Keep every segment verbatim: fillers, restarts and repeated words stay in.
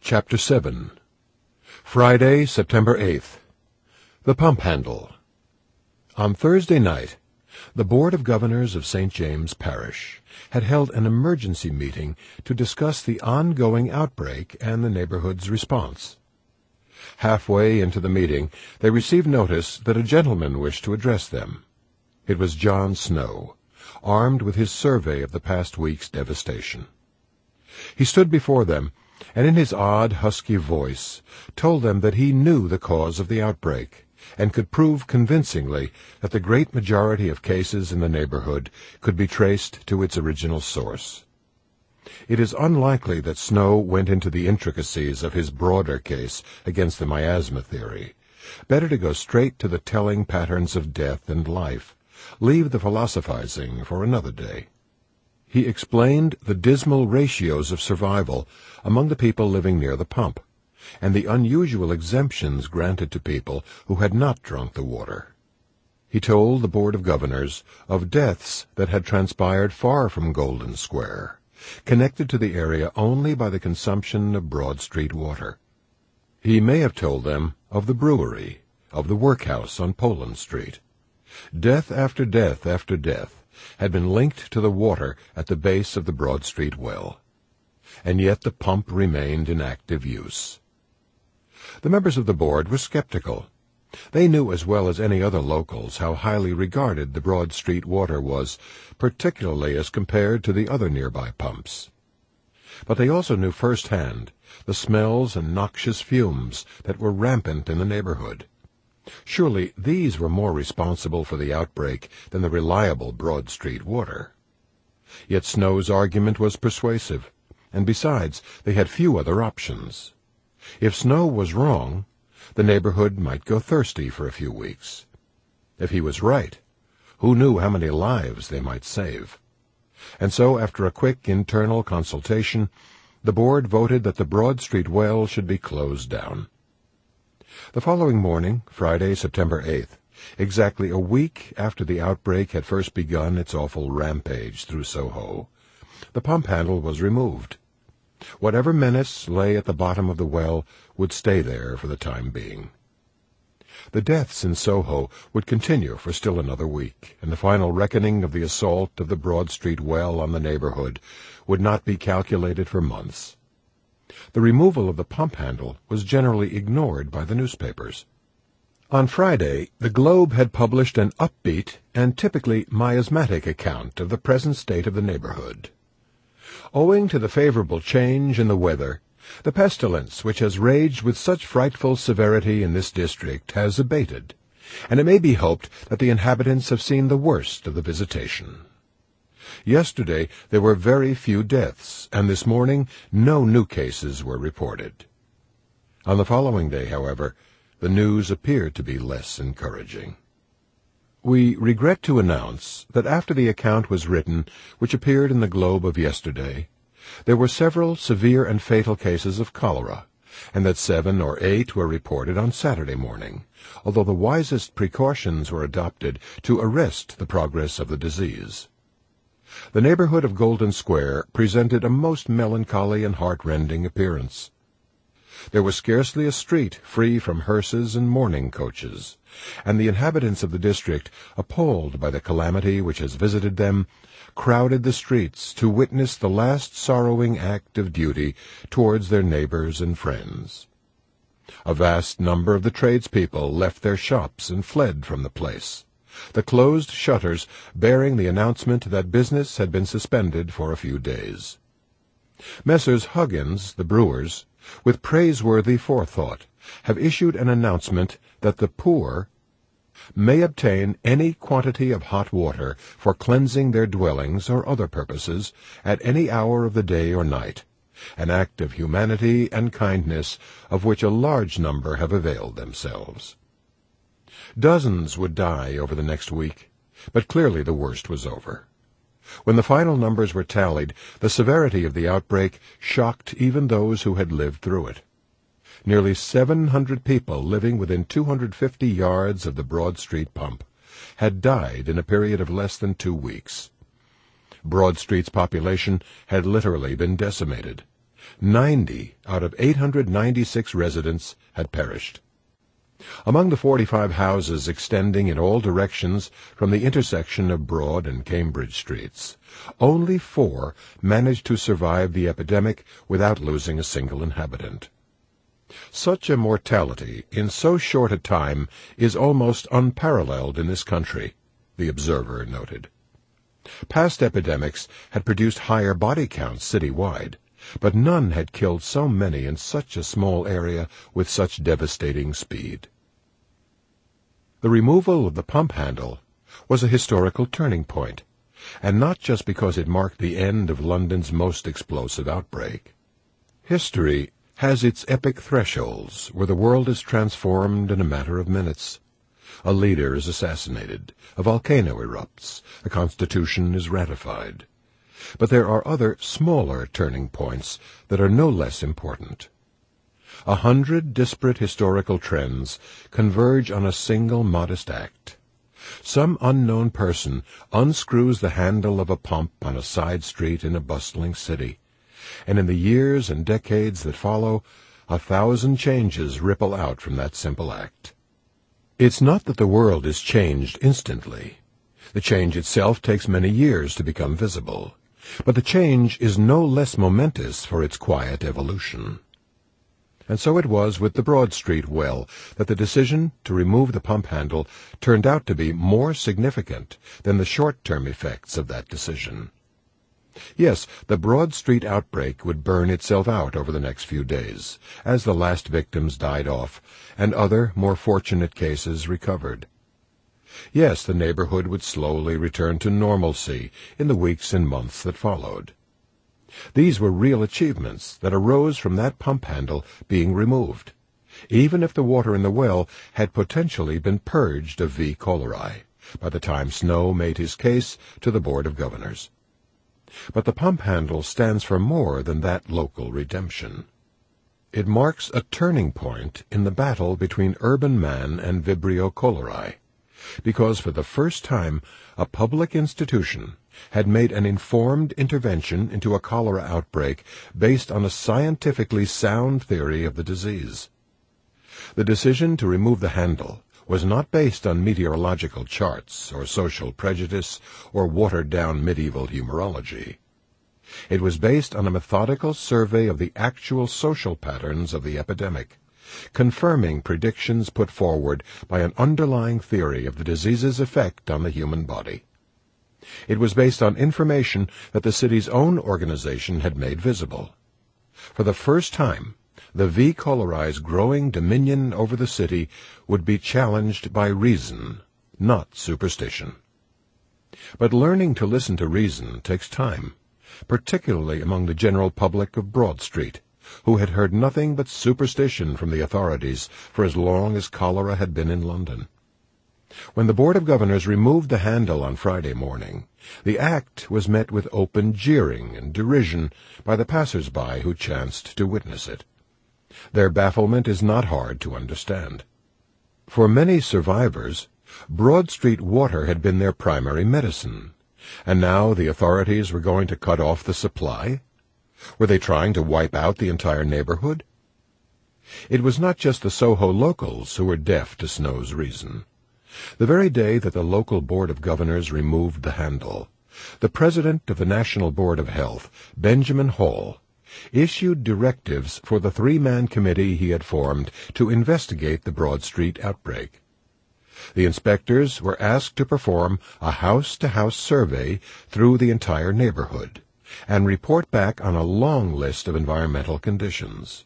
Chapter seven. Friday, September eighth. The Pump Handle. On Thursday night, the Board of Governors of Saint James Parish had held an emergency meeting to discuss the ongoing outbreak and the neighborhood's response. Halfway into the meeting, they received notice that a gentleman wished to address them. It was John Snow, armed with his survey of the past week's devastation. He stood before them, and in his odd, husky voice told them that he knew the cause of the outbreak, and could prove convincingly that the great majority of cases in the neighborhood could be traced to its original source. It is unlikely that Snow went into the intricacies of his broader case against the miasma theory. Better to go straight to the telling patterns of death and life. Leave the philosophizing for another day. He explained the dismal ratios of survival among the people living near the pump, and the unusual exemptions granted to people who had not drunk the water. He told the Board of Governors of deaths that had transpired far from Golden Square, connected to the area only by the consumption of Broad Street water. He may have told them of the brewery, of the workhouse on Poland Street. Death after death after death had been linked to the water at the base of the Broad Street well, and yet the pump remained in active use. The members of the board were skeptical. They knew as well as any other locals how highly regarded the Broad Street water was, particularly as compared to the other nearby pumps. But they also knew firsthand the smells and noxious fumes that were rampant in the neighborhood. Surely these were more responsible for the outbreak than the reliable Broad Street water. Yet Snow's argument was persuasive, and besides, they had few other options. If Snow was wrong, the neighborhood might go thirsty for a few weeks. If he was right, who knew how many lives they might save? And so, after a quick internal consultation, the board voted that the Broad Street well should be closed down. The following morning, Friday, September eighth, exactly a week after the outbreak had first begun its awful rampage through Soho, the pump handle was removed. Whatever menace lay at the bottom of the well would stay there for the time being. The deaths in Soho would continue for still another week, and the final reckoning of the assault of the Broad Street well on the neighborhood would not be calculated for months. The removal of the pump handle was generally ignored by the newspapers. On Friday, the Globe had published an upbeat and typically miasmatic account of the present state of the neighborhood. Owing to the favorable change in the weather, the pestilence which has raged with such frightful severity in this district has abated, and it may be hoped that the inhabitants have seen the worst of the visitation. Yesterday there were very few deaths, and this morning no new cases were reported. On the following day, however, the news appeared to be less encouraging. We regret to announce that after the account was written, which appeared in the Globe of yesterday, there were several severe and fatal cases of cholera, and that seven or eight were reported on Saturday morning, although the wisest precautions were adopted to arrest the progress of the disease. The neighborhood of Golden Square presented a most melancholy and heart-rending appearance. There was scarcely a street free from hearses and mourning coaches, and the inhabitants of the district, appalled by the calamity which has visited them, crowded the streets to witness the last sorrowing act of duty towards their neighbors and friends. A vast number of the tradespeople left their shops and fled from the place, the closed shutters bearing the announcement that business had been suspended for a few days. Messrs. Huggins, the brewers, with praiseworthy forethought, have issued an announcement that the poor may obtain any quantity of hot water for cleansing their dwellings or other purposes at any hour of the day or night, an act of humanity and kindness of which a large number have availed themselves. Dozens would die over the next week, but clearly the worst was over. When the final numbers were tallied, the severity of the outbreak shocked even those who had lived through it. Nearly seven hundred people living within two hundred fifty yards of the Broad Street pump had died in a period of less than two weeks. Broad Street's population had literally been decimated, Ninety out of eight hundred ninety-six residents had perished. Among the forty-five houses extending in all directions from the intersection of Broad and Cambridge Streets, only four managed to survive the epidemic without losing a single inhabitant. Such a mortality in so short a time is almost unparalleled in this country, the Observer noted. Past epidemics had produced higher body counts citywide, but none had killed so many in such a small area with such devastating speed. The removal of the pump handle was a historical turning point, and not just because it marked the end of London's most explosive outbreak. History has its epic thresholds where the world is transformed in a matter of minutes. A leader is assassinated, a volcano erupts, a constitution is ratified. But there are other, smaller turning points that are no less important. A hundred disparate historical trends converge on a single modest act. Some unknown person unscrews the handle of a pump on a side street in a bustling city, and in the years and decades that follow, a thousand changes ripple out from that simple act. It's not that the world is changed instantly. The change itself takes many years to become visible, but the change is no less momentous for its quiet evolution. And so it was with the Broad Street well that the decision to remove the pump handle turned out to be more significant than the short-term effects of that decision. Yes, the Broad Street outbreak would burn itself out over the next few days, as the last victims died off, and other, more fortunate cases recovered. Yes, the neighborhood would slowly return to normalcy in the weeks and months that followed. These were real achievements that arose from that pump handle being removed, even if the water in the well had potentially been purged of V. cholerae by the time Snow made his case to the Board of Governors. But the pump handle stands for more than that local redemption. It marks a turning point in the battle between urban man and Vibrio cholerae, because for the first time a public institution had made an informed intervention into a cholera outbreak based on a scientifically sound theory of the disease. The decision to remove the handle was not based on meteorological charts or social prejudice or watered-down medieval humorology. It was based on a methodical survey of the actual social patterns of the epidemic, confirming predictions put forward by an underlying theory of the disease's effect on the human body. It was based on information that the city's own organization had made visible. For the first time, the V. cholerae's growing dominion over the city would be challenged by reason, not superstition. But learning to listen to reason takes time, particularly among the general public of Broad Street, who had heard nothing but superstition from the authorities for as long as cholera had been in London. When the Board of Governors removed the handle on Friday morning, the act was met with open jeering and derision by the passers-by who chanced to witness it. Their bafflement is not hard to understand. For many survivors, Broad Street water had been their primary medicine, and now the authorities were going to cut off the supply? Were they trying to wipe out the entire neighborhood? It was not just the Soho locals who were deaf to Snow's reason. The very day that the local Board of Governors removed the handle, the president of the National Board of Health, Benjamin Hall, issued directives for the three-man committee he had formed to investigate the Broad Street outbreak. The inspectors were asked to perform a house-to-house survey through the entire neighborhood and report back on a long list of environmental conditions.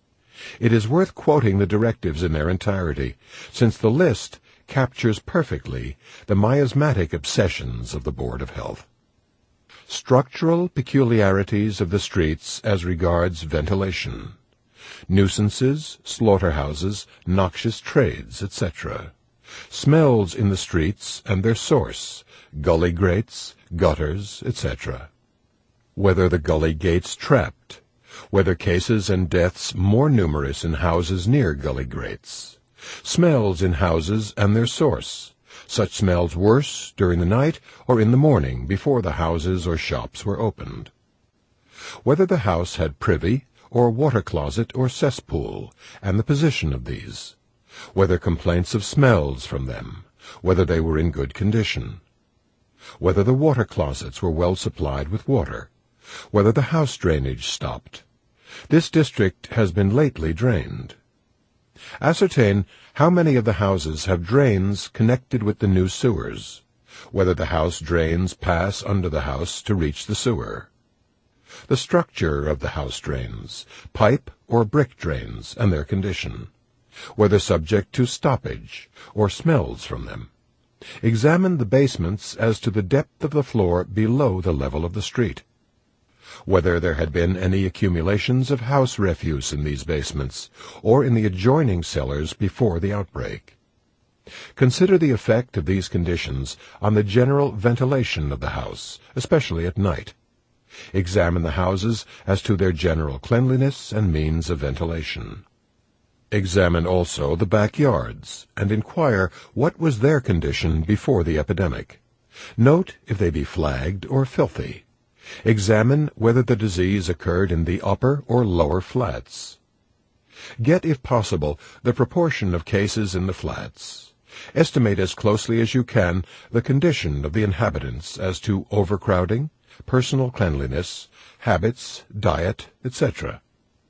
It is worth quoting the directives in their entirety, since the list captures perfectly the miasmatic obsessions of the Board of Health. Structural peculiarities of the streets as regards ventilation, nuisances, slaughterhouses, noxious trades, et cetera, smells in the streets and their source, gully grates, gutters, et cetera, whether the gully gates trapped, whether cases and deaths more numerous in houses near gully grates, smells in houses and their source, such smells worse during the night or in the morning before the houses or shops were opened. whether the house had privy, or water closet, or cesspool, and the position of these, whether complaints of smells from them, whether they were in good condition, whether the water closets were well supplied with water, whether the house drainage stopped. This district has been lately drained. Ascertain how many of the houses have drains connected with the new sewers, whether the house drains pass under the house to reach the sewer. The structure of the house drains, pipe or brick drains, and their condition, whether subject to stoppage or smells from them. Examine the basements as to the depth of the floor below the level of the street, whether there had been any accumulations of house refuse in these basements or in the adjoining cellars before the outbreak. Consider the effect of these conditions on the general ventilation of the house, especially at night. Examine the houses as to their general cleanliness and means of ventilation. Examine also the backyards, and inquire what was their condition before the epidemic. Note if they be flagged or filthy. Examine whether the disease occurred in the upper or lower flats. Get, if possible, the proportion of cases in the flats. Estimate as closely as you can the condition of the inhabitants as to overcrowding, personal cleanliness, habits, diet, et cetera.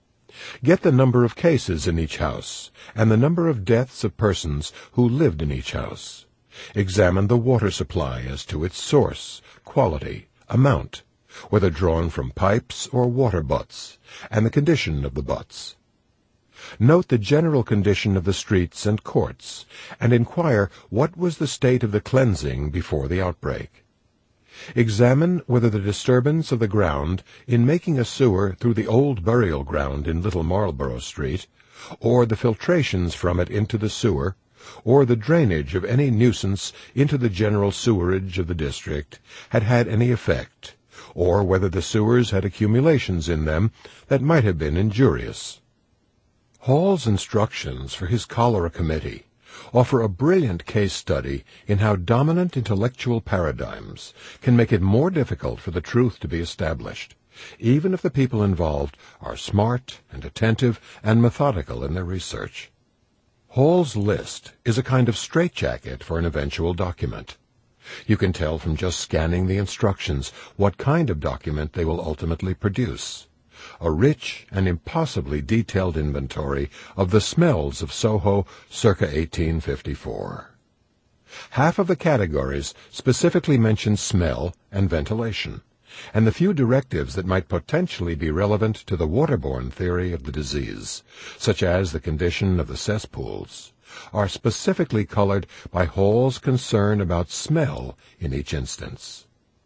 Get the number of cases in each house, and the number of deaths of persons who lived in each house. Examine the water supply as to its source, quality, amount, whether drawn from pipes or water butts, and the condition of the butts. Note the general condition of the streets and courts, and inquire what was the state of the cleansing before the outbreak. Examine whether the disturbance of the ground in making a sewer through the old burial ground in Little Marlborough Street, or the filtrations from it into the sewer, or the drainage of any nuisance into the general sewerage of the district, had had any effect, or whether the sewers had accumulations in them that might have been injurious. Hall's instructions for his cholera committee offer a brilliant case study in how dominant intellectual paradigms can make it more difficult for the truth to be established, even if the people involved are smart and attentive and methodical in their research. Hall's list is a kind of straitjacket for an eventual document. You can tell from just scanning the instructions what kind of document they will ultimately produce. A rich and impossibly detailed inventory of the smells of Soho circa eighteen fifty-four. Half of the categories specifically mention smell and ventilation, and the few directives that might potentially be relevant to the waterborne theory of the disease, such as the condition of the cesspools, are specifically colored by Hall's concern about smell in each instance.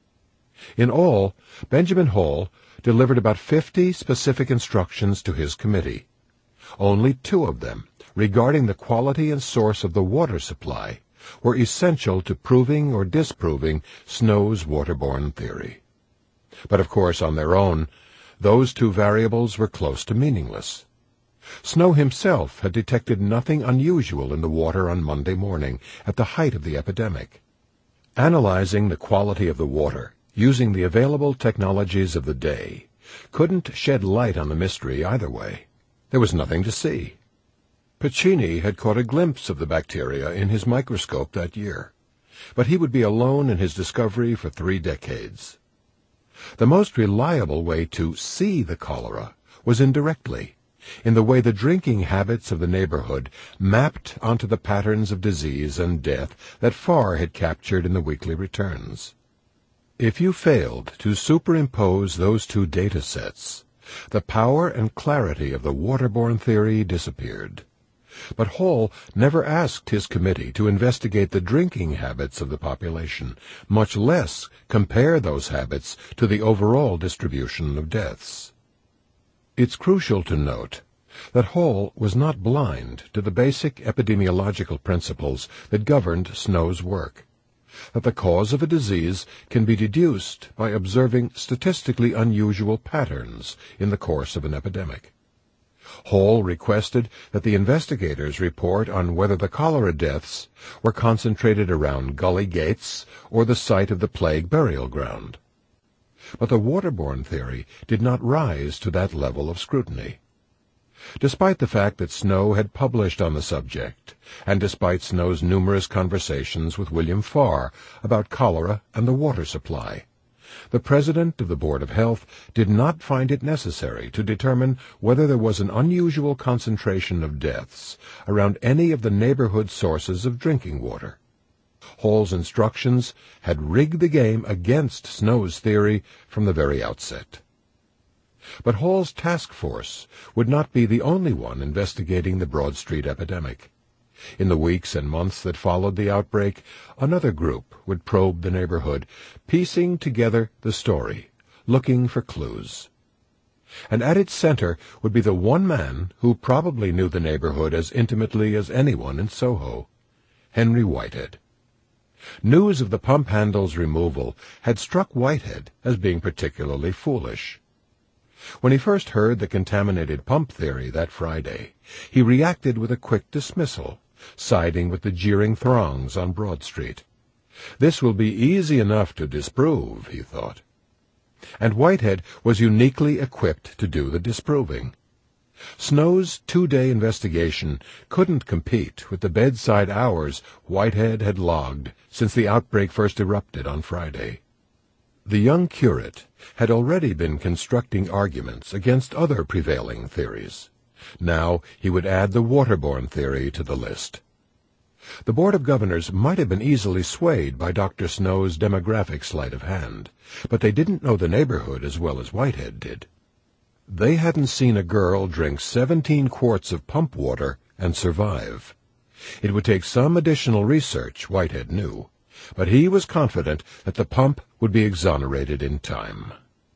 In all, Benjamin Hall delivered about fifty specific instructions to his committee. Only two of them, regarding the quality and source of the water supply, were essential to proving or disproving Snow's waterborne theory. But of course, on their own, those two variables were close to meaningless. Snow himself had detected nothing unusual in the water on Monday morning, at the height of the epidemic. Analyzing the quality of the water, using the available technologies of the day, couldn't shed light on the mystery either way. There was nothing to see. Pacini had caught a glimpse of the bacteria in his microscope that year, but he would be alone in his discovery for three decades. The most reliable way to see the cholera was indirectly, in the way the drinking habits of the neighborhood mapped onto the patterns of disease and death that Farr had captured in the weekly returns. If you failed to superimpose those two data sets, the power and clarity of the waterborne theory disappeared. But Hall never asked his committee to investigate the drinking habits of the population, much less compare those habits to the overall distribution of deaths. It's crucial to note that Hall was not blind to the basic epidemiological principles that governed Snow's work, that the cause of a disease can be deduced by observing statistically unusual patterns in the course of an epidemic. Hall requested that the investigators report on whether the cholera deaths were concentrated around gully gates or the site of the plague burial ground. But the waterborne theory did not rise to that level of scrutiny. Despite the fact that Snow had published on the subject, and despite Snow's numerous conversations with William Farr about cholera and the water supply, the president of the Board of Health did not find it necessary to determine whether there was an unusual concentration of deaths around any of the neighborhood sources of drinking water. Hall's instructions had rigged the game against Snow's theory from the very outset. But Hall's task force would not be the only one investigating the Broad Street epidemic. In the weeks and months that followed the outbreak, another group would probe the neighborhood, piecing together the story, looking for clues. And at its center would be the one man who probably knew the neighborhood as intimately as anyone in Soho, Henry Whitehead. News of the pump handle's removal had struck Whitehead as being particularly foolish. When he first heard the contaminated pump theory that Friday, he reacted with a quick dismissal, siding with the jeering throngs on Broad Street. This will be easy enough to disprove, he thought. And Whitehead was uniquely equipped to do the disproving. Snow's two-day investigation couldn't compete with the bedside hours Whitehead had logged since the outbreak first erupted on Friday. The young curate had already been constructing arguments against other prevailing theories. Now he would add the waterborne theory to the list. The Board of Governors might have been easily swayed by Doctor Snow's demographic sleight of hand, but they didn't know the neighborhood as well as Whitehead did. They hadn't seen a girl drink seventeen quarts of pump water and survive. It would take some additional research, Whitehead knew, but he was confident that the pump would be exonerated in time.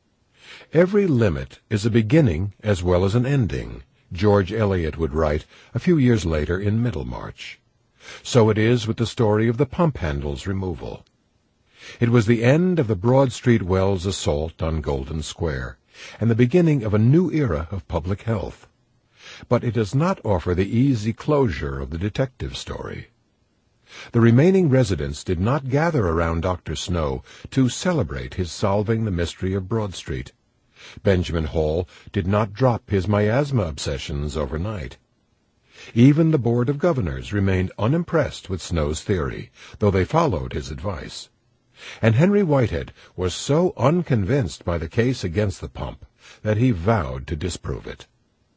Every limit is a beginning as well as an ending, George Eliot would write a few years later in Middlemarch. So it is with the story of the pump handle's removal. It was the end of the Broad Street Wells assault on Golden Square, and the beginning of a new era of public health. But it does not offer the easy closure of the detective story. The remaining residents did not gather around Doctor Snow to celebrate his solving the mystery of Broad Street. Benjamin Hall did not drop his miasma obsessions overnight. Even the Board of Governors remained unimpressed with Snow's theory, though they followed his advice. And Henry Whitehead was so unconvinced by the case against the pump that he vowed to disprove it.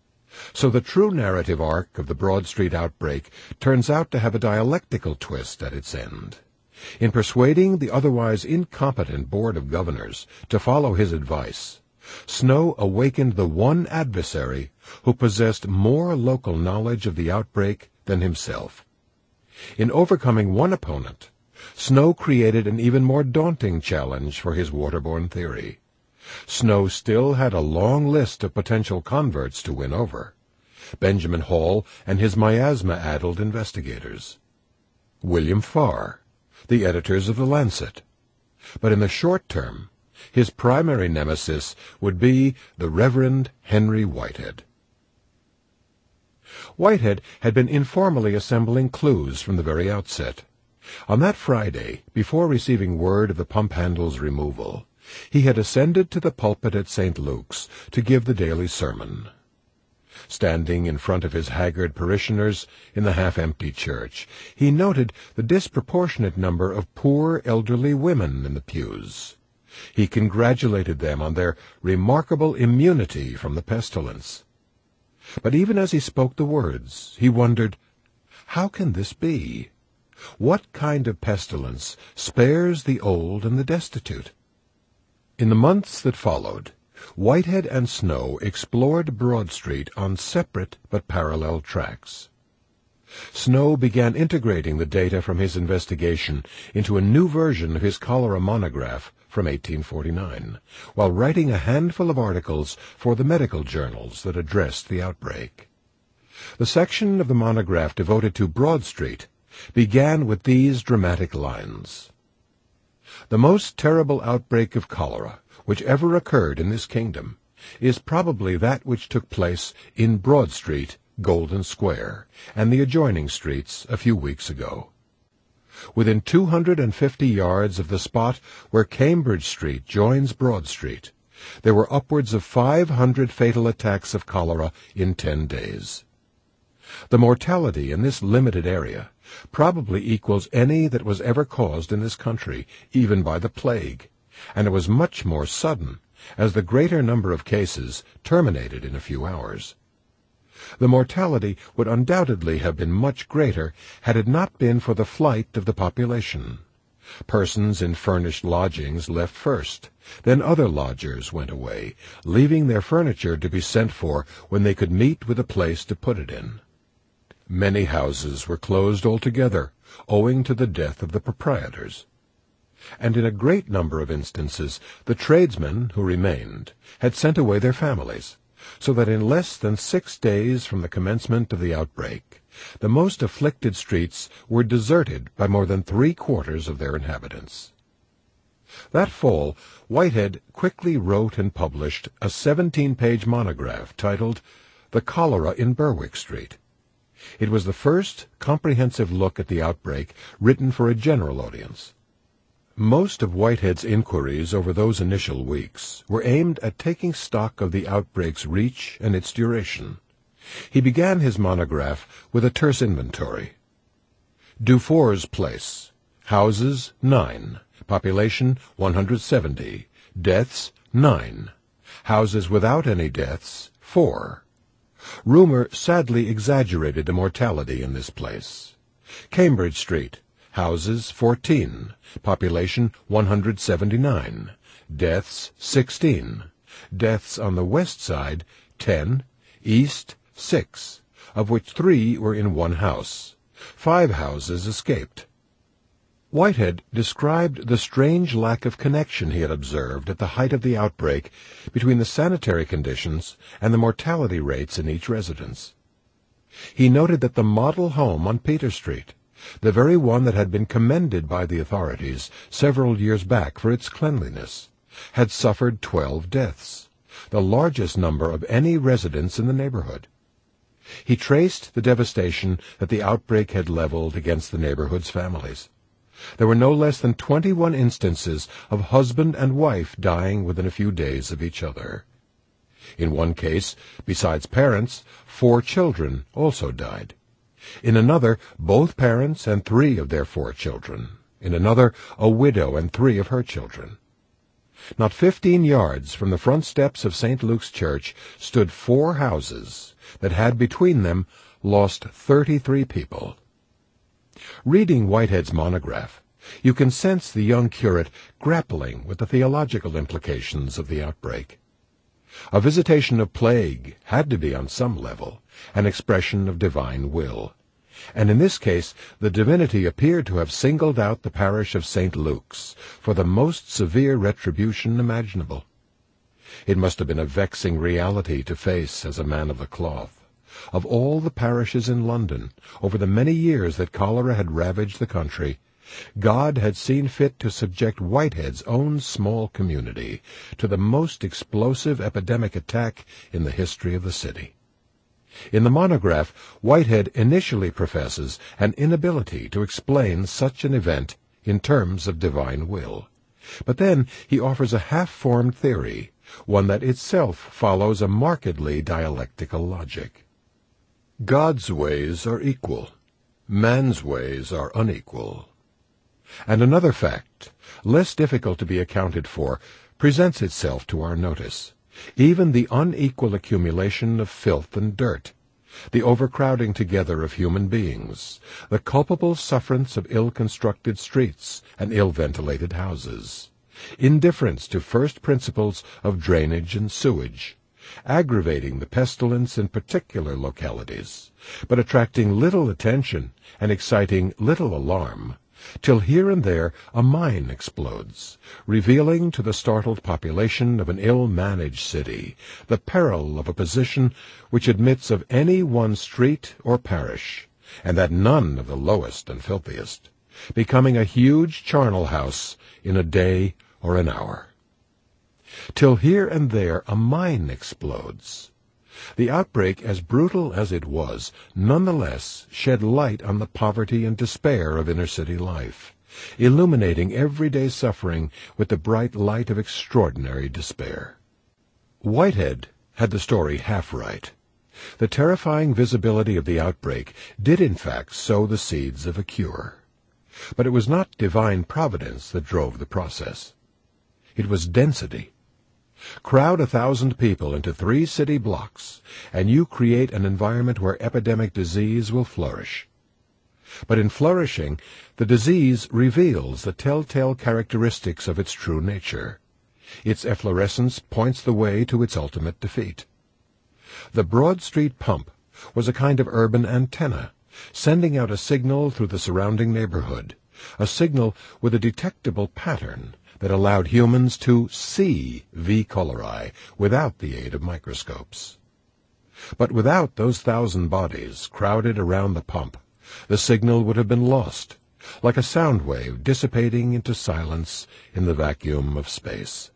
So the true narrative arc of the Broad Street outbreak turns out to have a dialectical twist at its end. In persuading the otherwise incompetent Board of Governors to follow his advice, Snow awakened the one adversary who possessed more local knowledge of the outbreak than himself. In overcoming one opponent, Snow created an even more daunting challenge for his waterborne theory. Snow still had a long list of potential converts to win over: Benjamin Hall and his miasma-addled investigators, William Farr, the editors of The Lancet. But in the short term, his primary nemesis would be the Reverend Henry Whitehead. Whitehead had been informally assembling clues from the very outset. On that Friday, before receiving word of the pump handle's removal, he had ascended to the pulpit at Saint Luke's to give the daily sermon. Standing in front of his haggard parishioners in the half-empty church, he noted the disproportionate number of poor elderly women in the pews. He congratulated them on their remarkable immunity from the pestilence. But even as he spoke the words, he wondered, how can this be? What kind of pestilence spares the old and the destitute? In the months that followed, Whitehead and Snow explored Broad Street on separate but parallel tracks. Snow began integrating the data from his investigation into a new version of his cholera monograph from eighteen forty-nine, while writing a handful of articles for the medical journals that addressed the outbreak. The section of the monograph devoted to Broad Street began with these dramatic lines: "The most terrible outbreak of cholera which ever occurred in this kingdom is probably that which took place in Broad Street, Golden Square, and the adjoining streets a few weeks ago. Within two hundred fifty yards of the spot where Cambridge Street joins Broad Street, there were upwards of five hundred fatal attacks of cholera in ten days. The mortality in this limited area probably equals any that was ever caused in this country, even by the plague, and it was much more sudden, as the greater number of cases terminated in a few hours. The mortality would undoubtedly have been much greater had it not been for the flight of the population. Persons in furnished lodgings left first, then other lodgers went away, leaving their furniture to be sent for when they could meet with a place to put it in. Many houses were closed altogether, owing to the death of the proprietors. And in a great number of instances the tradesmen who remained had sent away their families, so that in less than six days from the commencement of the outbreak, the most afflicted streets were deserted by more than three-quarters of their inhabitants. That fall, Whitehead quickly wrote and published a seventeen-page monograph titled The Cholera in Berwick Street. It was the first comprehensive look at the outbreak written for a general audience. Most of Whitehead's inquiries over those initial weeks were aimed at taking stock of the outbreak's reach and its duration. He began his monograph with a terse inventory. Dufour's Place. Houses, nine. Population, one hundred seventy. Deaths, nine. Houses without any deaths, four. Rumor sadly exaggerated the mortality in this place. Cambridge Street. Houses, fourteen. Population, one hundred seventy-nine. Deaths, sixteen. Deaths on the west side, ten. East, six, of which three were in one house. Five houses escaped. Whitehead described the strange lack of connection he had observed at the height of the outbreak between the sanitary conditions and the mortality rates in each residence. He noted that the model home on Peter Street, the very one that had been commended by the authorities several years back for its cleanliness, had suffered twelve deaths, the largest number of any residence in the neighborhood. He traced the devastation that the outbreak had leveled against the neighborhood's families. There were no less than twenty-one instances of husband and wife dying within a few days of each other. In one case, besides parents, four children also died. In another, both parents and three of their four children. In another, a widow and three of her children. Not fifteen yards from the front steps of Saint Luke's Church stood four houses that had between them lost thirty-three people. Reading Whitehead's monograph, you can sense the young curate grappling with the theological implications of the outbreak. A visitation of plague had to be, on some level, an expression of divine will, and in this case the divinity appeared to have singled out the parish of Saint Luke's for the most severe retribution imaginable. It must have been a vexing reality to face as a man of the cloth. Of all the parishes in London, over the many years that cholera had ravaged the country, God had seen fit to subject Whitehead's own small community to the most explosive epidemic attack in the history of the city. In the monograph, Whitehead initially professes an inability to explain such an event in terms of divine will. But then he offers a half-formed theory, one that itself follows a markedly dialectical logic. God's ways are equal. Man's ways are unequal. And another fact, less difficult to be accounted for, presents itself to our notice. Even the unequal accumulation of filth and dirt, the overcrowding together of human beings, the culpable sufferance of ill-constructed streets and ill-ventilated houses, indifference to first principles of drainage and sewage, aggravating the pestilence in particular localities, but attracting little attention and exciting little alarm, till here and there a mine explodes, revealing to the startled population of an ill-managed city the peril of a position which admits of any one street or parish, and that none of the lowest and filthiest, becoming a huge charnel house in a day or an hour. Till here and there a mine explodes. The outbreak, as brutal as it was, nonetheless shed light on the poverty and despair of inner-city life, illuminating everyday suffering with the bright light of extraordinary despair. Whitehead had the story half right. The terrifying visibility of the outbreak did in fact sow the seeds of a cure. But it was not divine providence that drove the process. It was density. Crowd a thousand people into three city blocks, and you create an environment where epidemic disease will flourish. But in flourishing, the disease reveals the telltale characteristics of its true nature. Its efflorescence points the way to its ultimate defeat. The Broad Street pump was a kind of urban antenna, sending out a signal through the surrounding neighborhood, a signal with a detectable pattern that allowed humans to see V. cholerae without the aid of microscopes. But without those thousand bodies crowded around the pump, the signal would have been lost, like a sound wave dissipating into silence in the vacuum of space.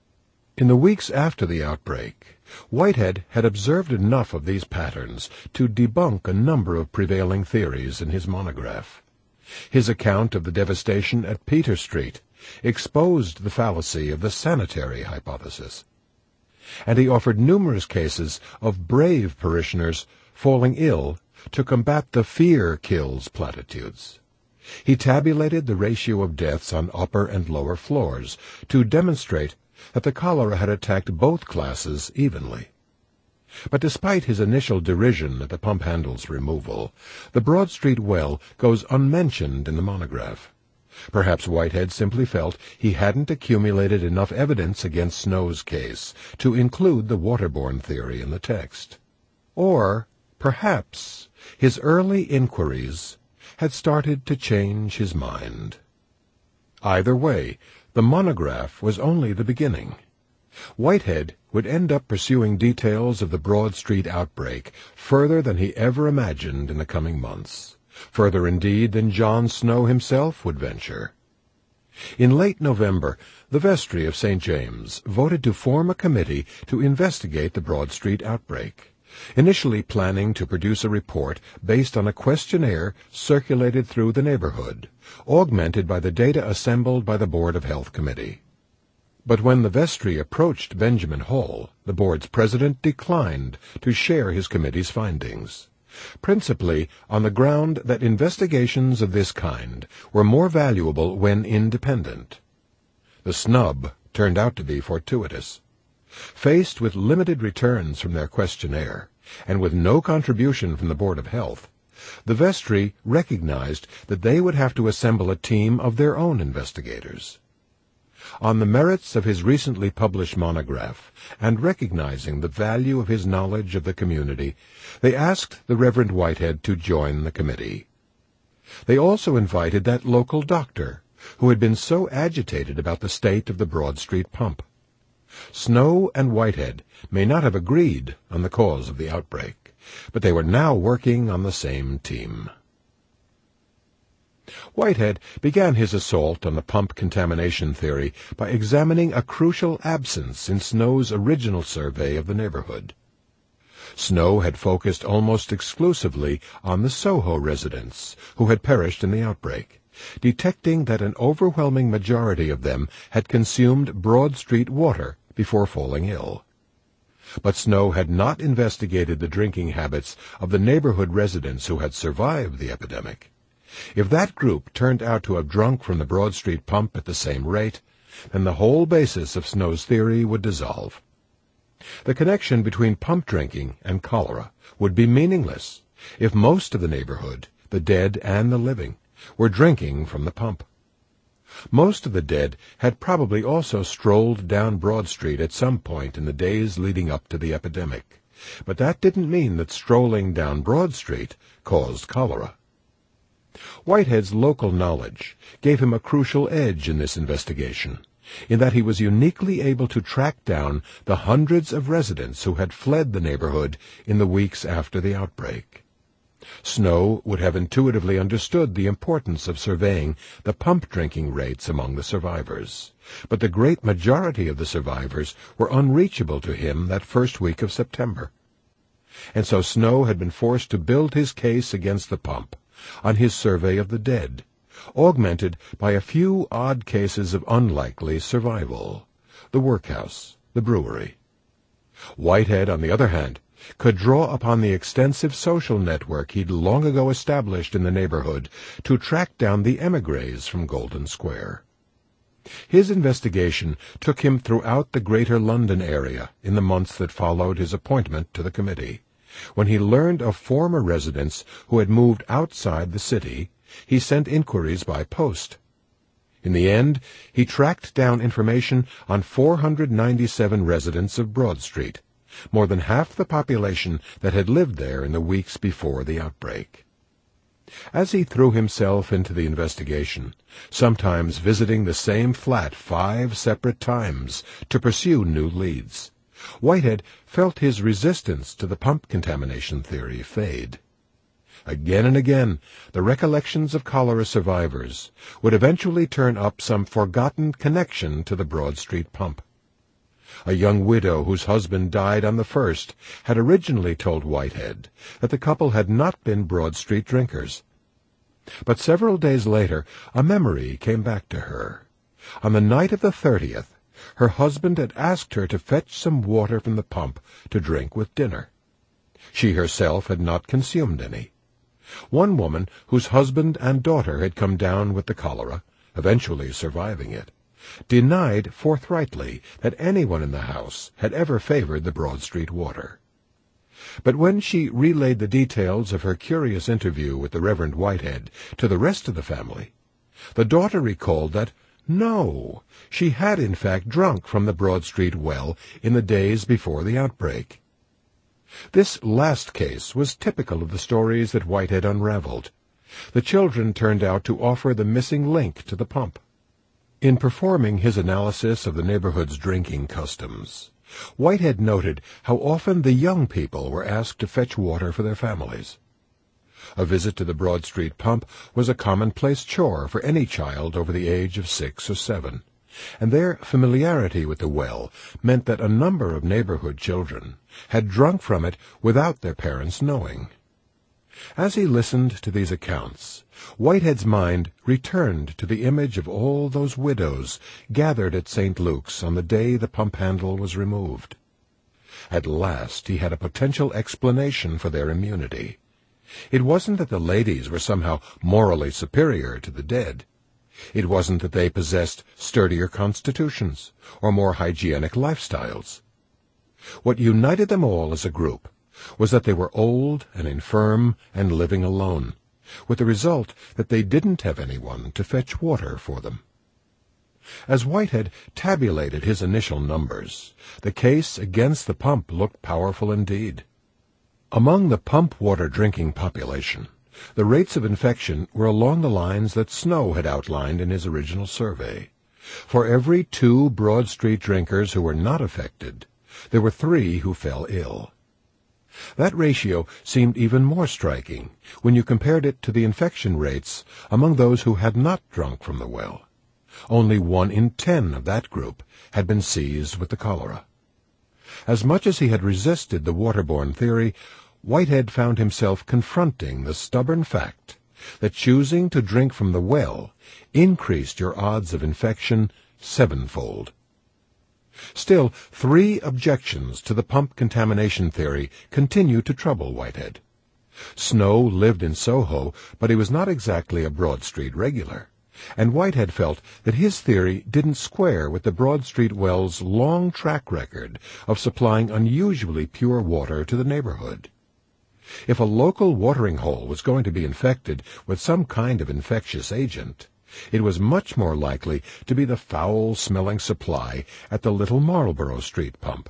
In the weeks after the outbreak, Whitehead had observed enough of these patterns to debunk a number of prevailing theories in his monograph. His account of the devastation at Peter Street exposed the fallacy of the sanitary hypothesis, and he offered numerous cases of brave parishioners falling ill to combat the fear kills platitudes. He tabulated the ratio of deaths on upper and lower floors to demonstrate that the cholera had attacked both classes evenly. But despite his initial derision at the pump handle's removal, the Broad Street well goes unmentioned in the monograph. Perhaps Whitehead simply felt he hadn't accumulated enough evidence against Snow's case to include the waterborne theory in the text. Or perhaps his early inquiries had started to change his mind. Either way, the monograph was only the beginning. Whitehead would end up pursuing details of the Broad Street outbreak further than he ever imagined in the coming months, further indeed than John Snow himself would venture. In late November, the vestry of Saint James voted to form a committee to investigate the Broad Street outbreak, initially planning to produce a report based on a questionnaire circulated through the neighborhood, augmented by the data assembled by the Board of Health Committee. But when the vestry approached Benjamin Hall, the board's president declined to share his committee's findings, principally on the ground that investigations of this kind were more valuable when independent. The snub turned out to be fortuitous. Faced with limited returns from their questionnaire, and with no contribution from the Board of Health, the vestry recognized that they would have to assemble a team of their own investigators. On the merits of his recently published monograph, and recognizing the value of his knowledge of the community, they asked the Reverend Whitehead to join the committee. They also invited that local doctor, who had been so agitated about the state of the Broad Street pump. Snow and Whitehead may not have agreed on the cause of the outbreak, but they were now working on the same team. Whitehead began his assault on the pump contamination theory by examining a crucial absence in Snow's original survey of the neighborhood. Snow had focused almost exclusively on the Soho residents who had perished in the outbreak, detecting that an overwhelming majority of them had consumed Broad Street water before falling ill. But Snow had not investigated the drinking habits of the neighborhood residents who had survived the epidemic. If that group turned out to have drunk from the Broad Street pump at the same rate, then the whole basis of Snow's theory would dissolve. The connection between pump drinking and cholera would be meaningless if most of the neighborhood, the dead and the living, were drinking from the pump. Most of the dead had probably also strolled down Broad Street at some point in the days leading up to the epidemic, but that didn't mean that strolling down Broad Street caused cholera. Whitehead's local knowledge gave him a crucial edge in this investigation, in that he was uniquely able to track down the hundreds of residents who had fled the neighborhood in the weeks after the outbreak. Snow would have intuitively understood the importance of surveying the pump drinking rates among the survivors, but the great majority of the survivors were unreachable to him that first week of September. and so Snow had been forced to build his case against the pump on his survey of the dead, augmented by a few odd cases of unlikely survival: the workhouse, the brewery. Whitehead, on the other hand, could draw upon the extensive social network he'd long ago established in the neighborhood to track down the emigres from Golden Square. His investigation took him throughout the greater London area in the months that followed his appointment to the committee. When he learned of former residents who had moved outside the city, he sent inquiries by post. In the end, he tracked down information on four hundred ninety-seven residents of Broad Street, more than half the population that had lived there in the weeks before the outbreak. As he threw himself into the investigation, sometimes visiting the same flat five separate times to pursue new leads, Whitehead felt his resistance to the pump contamination theory fade. Again and again, the recollections of cholera survivors would eventually turn up some forgotten connection to the Broad Street pump. A young widow whose husband died on the first had originally told Whitehead that the couple had not been Broad Street drinkers. But several days later, a memory came back to her. On the night of the thirtieth, her husband had asked her to fetch some water from the pump to drink with dinner. She herself had not consumed any. One woman, whose husband and daughter had come down with the cholera, eventually surviving it, denied forthrightly that anyone in the house had ever favored the Broad Street water. But when she relayed the details of her curious interview with the Reverend Whitehead to the rest of the family, the daughter recalled that, no, she had in fact drunk from the Broad Street well in the days before the outbreak. This last case was typical of the stories that Whitehead unraveled. The children turned out to offer the missing link to the pump. In performing his analysis of the neighborhood's drinking customs, Whitehead noted how often the young people were asked to fetch water for their families. A visit to the Broad Street pump was a commonplace chore for any child over the age of six or seven, and their familiarity with the well meant that a number of neighborhood children had drunk from it without their parents knowing. As he listened to these accounts, Whitehead's mind returned to the image of all those widows gathered at Saint Luke's on the day the pump handle was removed. At last he had a potential explanation for their immunity. It wasn't that the ladies were somehow morally superior to the dead. It wasn't that they possessed sturdier constitutions or more hygienic lifestyles. What united them all as a group was that they were old and infirm and living alone, with the result that they didn't have anyone to fetch water for them. As Whitehead tabulated his initial numbers, the case against the pump looked powerful indeed. Among the pump water drinking population, the rates of infection were along the lines that Snow had outlined in his original survey. For every two Broad Street drinkers who were not affected, there were three who fell ill. That ratio seemed even more striking when you compared it to the infection rates among those who had not drunk from the well. Only one in ten of that group had been seized with the cholera. As much as he had resisted the waterborne theory, Whitehead found himself confronting the stubborn fact that choosing to drink from the well increased your odds of infection sevenfold. Still, three objections to the pump contamination theory continue to trouble Whitehead. Snow lived in Soho, but he was not exactly a Broad Street regular, and Whitehead felt that his theory didn't square with the Broad Street well's long track record of supplying unusually pure water to the neighborhood. If a local watering hole was going to be infected with some kind of infectious agent, it was much more likely to be the foul-smelling supply at the little Marlborough Street pump.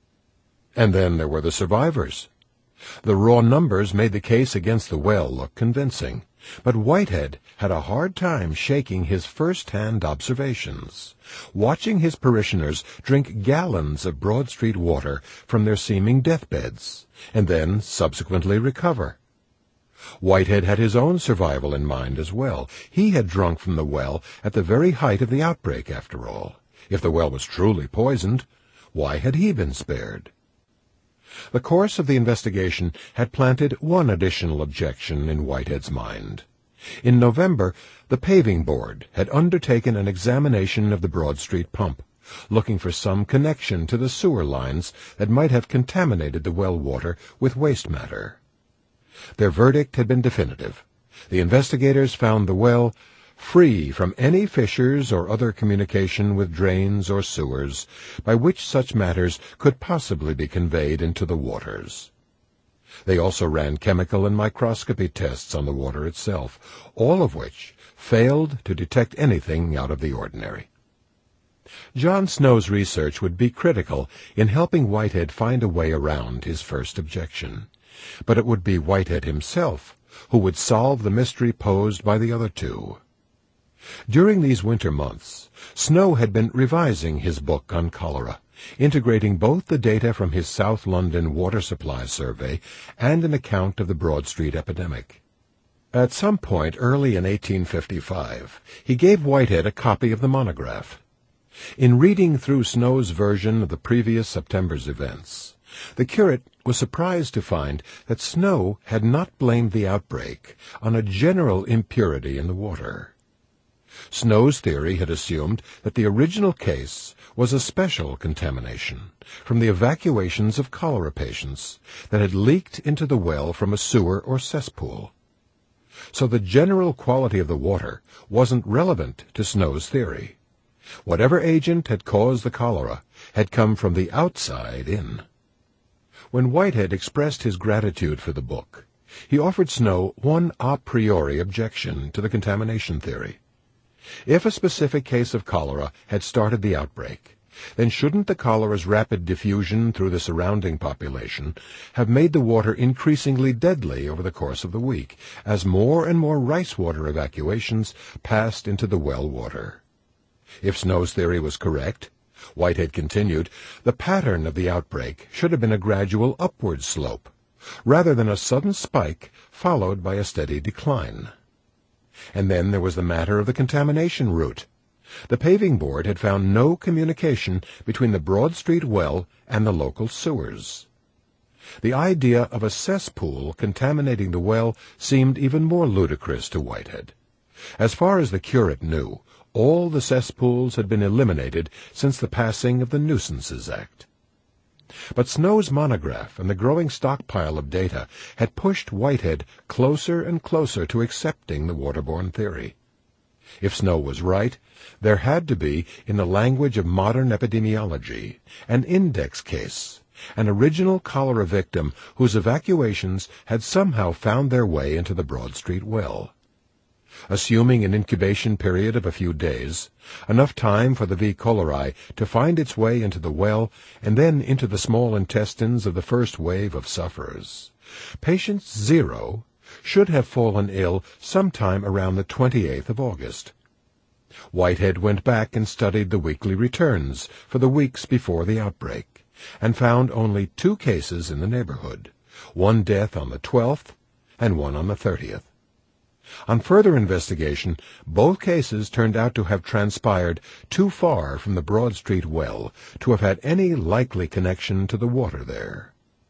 And then there were the survivors. The raw numbers made the case against the well look convincing, but Whitehead had a hard time shaking his first-hand observations, watching his parishioners drink gallons of Broad Street water from their seeming deathbeds, and then subsequently recover. Whitehead had his own survival in mind as well. He had drunk from the well at the very height of the outbreak, after all. If the well was truly poisoned, why had he been spared? The course of the investigation had planted one additional objection in Whitehead's mind. In November, the paving board had undertaken an examination of the Broad Street pump, looking for some connection to the sewer lines that might have contaminated the well water with waste matter. Their verdict had been definitive. The investigators found the well free from any fissures or other communication with drains or sewers by which such matters could possibly be conveyed into the waters. They also ran chemical and microscopy tests on the water itself, all of which failed to detect anything out of the ordinary. John Snow's research would be critical in helping Whitehead find a way around his first objection, but it would be Whitehead himself who would solve the mystery posed by the other two. During these winter months, Snow had been revising his book on cholera, integrating both the data from his South London water supply survey and an account of the Broad Street epidemic. At some point early in eighteen fifty-five, he gave Whitehead a copy of the monograph. In reading through Snow's version of the previous September's events, the curate was surprised to find that Snow had not blamed the outbreak on a general impurity in the water. Snow's theory had assumed that the original case was a special contamination from the evacuations of cholera patients that had leaked into the well from a sewer or cesspool. So the general quality of the water wasn't relevant to Snow's theory. Whatever agent had caused the cholera had come from the outside in. When Whitehead expressed his gratitude for the book, he offered Snow one a priori objection to the contamination theory. If a specific case of cholera had started the outbreak, then shouldn't the cholera's rapid diffusion through the surrounding population have made the water increasingly deadly over the course of the week, as more and more rice water evacuations passed into the well water? If Snow's theory was correct, Whitehead continued, the pattern of the outbreak should have been a gradual upward slope, rather than a sudden spike followed by a steady decline. And then there was the matter of the contamination route. The paving board had found no communication between the Broad Street well and the local sewers. The idea of a cesspool contaminating the well seemed even more ludicrous to Whitehead. As far as the curate knew, all the cesspools had been eliminated since the passing of the Nuisances Act. But Snow's monograph and the growing stockpile of data had pushed Whitehead closer and closer to accepting the waterborne theory. If Snow was right, there had to be, in the language of modern epidemiology, an index case, an original cholera victim whose evacuations had somehow found their way into the Broad Street well. Assuming an incubation period of a few days, enough time for the V. cholerae to find its way into the well and then into the small intestines of the first wave of sufferers, patient zero should have fallen ill sometime around the twenty-eighth of August. Whitehead went back and studied the weekly returns for the weeks before the outbreak, and found only two cases in the neighborhood, one death on the twelfth and one on the thirtieth. On further investigation, both cases turned out to have transpired too far from the Broad Street well to have had any likely connection to the water there.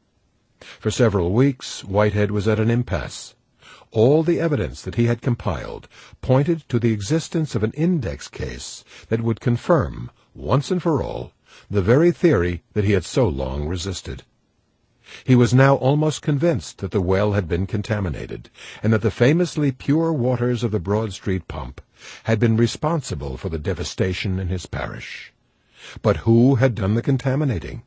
For several weeks, Whitehead was at an impasse. All the evidence that he had compiled pointed to the existence of an index case that would confirm, once and for all, the very theory that he had so long resisted. He was now almost convinced that the well had been contaminated, and that the famously pure waters of the Broad Street pump had been responsible for the devastation in his parish. But who had done the contaminating?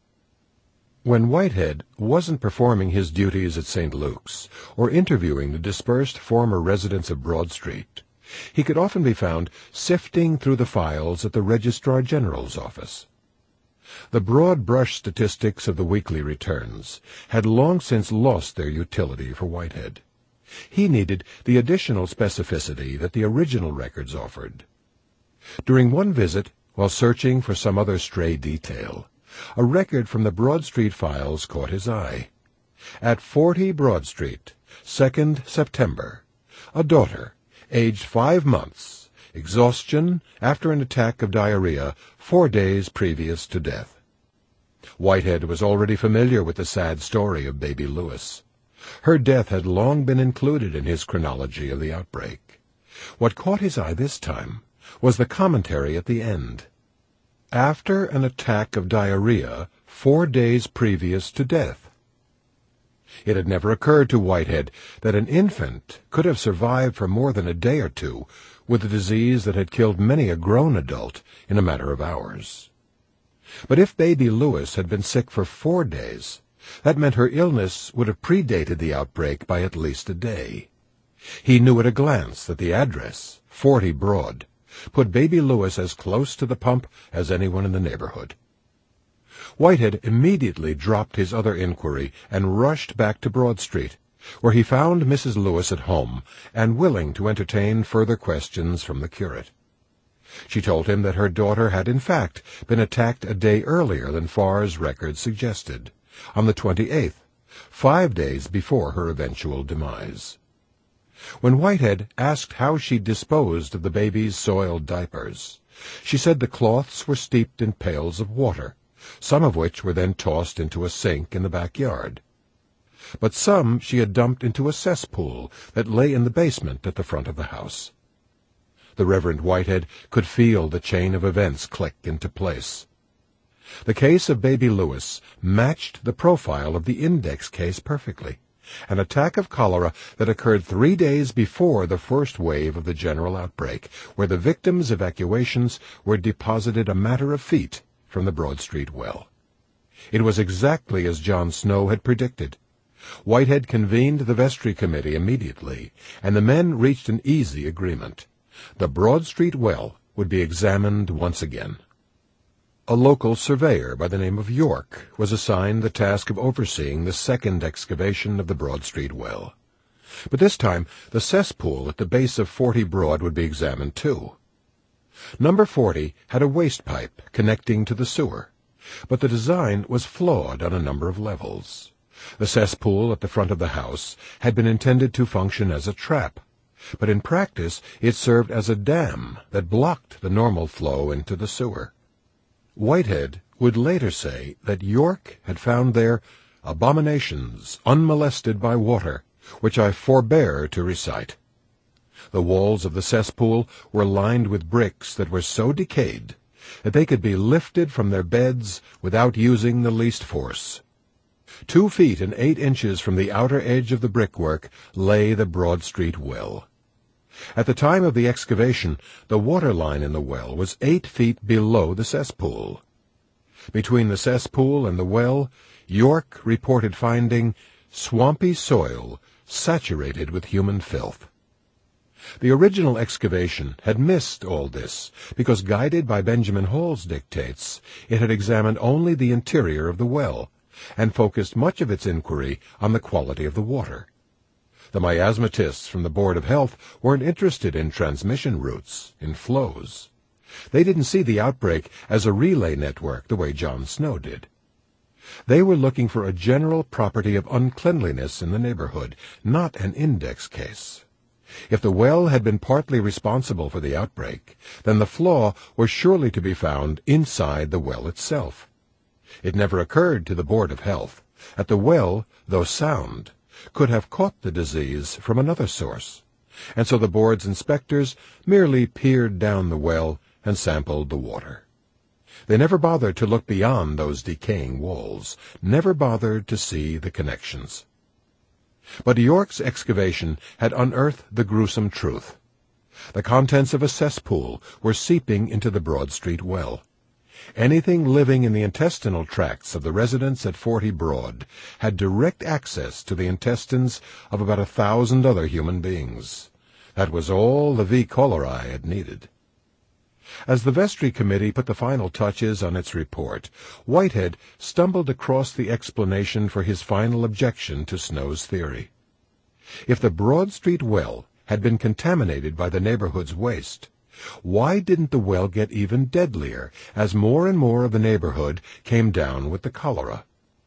When Whitehead wasn't performing his duties at Saint Luke's, or interviewing the dispersed former residents of Broad Street, he could often be found sifting through the files at the Registrar General's office. The broad-brush statistics of the weekly returns had long since lost their utility for Whitehead. He needed the additional specificity that the original records offered. During one visit, while searching for some other stray detail, a record from the Broad Street files caught his eye. At forty Broad Street, second September, a daughter, aged five months, exhaustion after an attack of diarrhea four days previous to death. Whitehead was already familiar with the sad story of baby Lewis. Her death had long been included in his chronology of the outbreak. What caught his eye this time was the commentary at the end. After an attack of diarrhea four days previous to death. It had never occurred to Whitehead that an infant could have survived for more than a day or two with a disease that had killed many a grown adult in a matter of hours. But if baby Lewis had been sick for four days, that meant her illness would have predated the outbreak by at least a day. He knew at a glance that the address, forty Broad, put baby Lewis as close to the pump as anyone in the neighborhood. Whitehead immediately dropped his other inquiry and rushed back to Broad Street, where he found Missus Lewis at home and willing to entertain further questions from the curate. She told him that her daughter had in fact been attacked a day earlier than Farr's record suggested, on the twenty-eighth, five days before her eventual demise. When Whitehead asked how she disposed of the baby's soiled diapers, she said the cloths were steeped in pails of water, some of which were then tossed into a sink in the backyard. But some she had dumped into a cesspool that lay in the basement at the front of the house. The Reverend Whitehead could feel the chain of events click into place. The case of baby Lewis matched the profile of the index case perfectly, an attack of cholera that occurred three days before the first wave of the general outbreak, where the victims' evacuations were deposited a matter of feet from the Broad Street well. It was exactly as John Snow had predicted. Whitehead convened the vestry committee immediately, and the men reached an easy agreement. The Broad Street well would be examined once again. A local surveyor by the name of York was assigned the task of overseeing the second excavation of the Broad Street well. But this time the cesspool at the base of forty Broad would be examined too. Number forty had a waste pipe connecting to the sewer, but the design was flawed on a number of levels. The cesspool at the front of the house had been intended to function as a trap, but in practice it served as a dam that blocked the normal flow into the sewer. Whitehead would later say that York had found there abominations unmolested by water, which I forbear to recite. The walls of the cesspool were lined with bricks that were so decayed that they could be lifted from their beds without using the least force. Two feet and eight inches from the outer edge of the brickwork lay the Broad Street well. At the time of the excavation, the water line in the well was eight feet below the cesspool. Between the cesspool and the well, York reported finding swampy soil saturated with human filth. The original excavation had missed all this because, guided by Benjamin Hall's dictates, it had examined only the interior of the well and focused much of its inquiry on the quality of the water. The miasmatists from the Board of Health weren't interested in transmission routes, in flows. They didn't see the outbreak as a relay network the way John Snow did. They were looking for a general property of uncleanliness in the neighborhood, not an index case. If the well had been partly responsible for the outbreak, then the flaw was surely to be found inside the well itself. It never occurred to the Board of Health that the well, though sound, could have caught the disease from another source, and so the board's inspectors merely peered down the well and sampled the water. They never bothered to look beyond those decaying walls, never bothered to see the connections. But York's excavation had unearthed the gruesome truth. The contents of a cesspool were seeping into the Broad Street well. Anything living in the intestinal tracts of the residents at forty Broad had direct access to the intestines of about a thousand other human beings. That was all the V. cholerae had needed. As the vestry committee put the final touches on its report, Whitehead stumbled across the explanation for his final objection to Snow's theory. If the Broad Street well had been contaminated by the neighborhood's waste, why didn't the well get even deadlier as more and more of the neighborhood came down with the cholera?